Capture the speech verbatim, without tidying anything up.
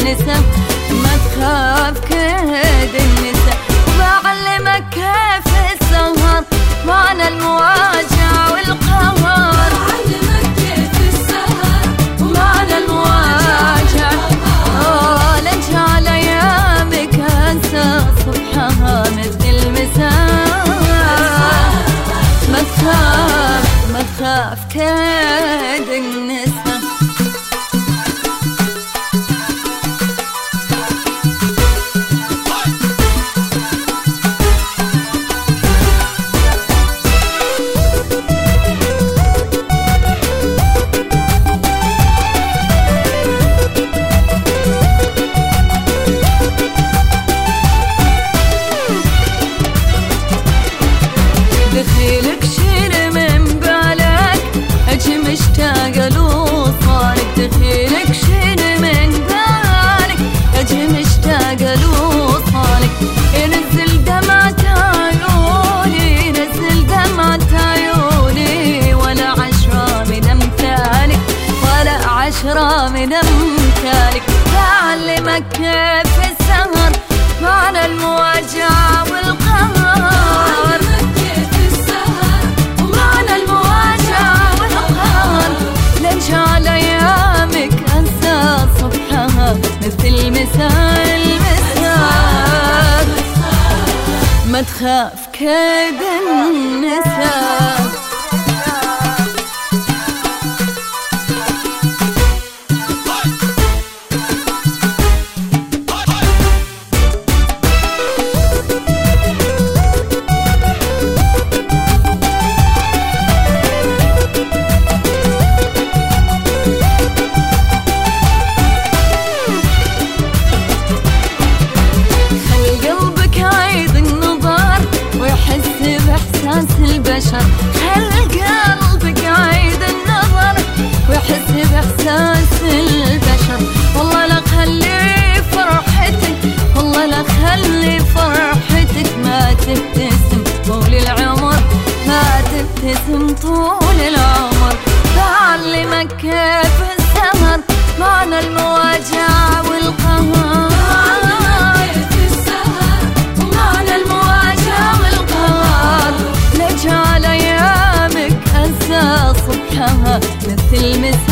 النساء، ما تخاف كيد النساء. وبعلمك كيف السهر معنى المواجهة والقهر، بعلمك كيف السهر ومعنى المواجهة. آه لنجعل أيامك أنسى صبحها مثل المساء. ما تخاف ما تخاف كيد النساء. دخيلك شيل من بالك اجي مشتاقة لوصالك، دخيلك شيل من بالك اجي مشتاقة لوصالك. ينزل دمعة عيوني ينزل دمعة عيوني، ولا عشرة من امثالك ولا عشرة من امثالك. بعلمك كيف السهر معنى المواجهة والقهر، لنجعل أيامك أنسى صبحها مثل المساء المساء. ما تخاف كيد النساء. البشر خل قلبك عيد النظر ويحس بإحساس البشر. والله لا خلي فرحتك والله لا خلي فرحتك ما تبتسم طول العمر، ما تبتسم طول العمر. بعلمك كيف السهر معنى المواجهة والقهر، مثل المساء.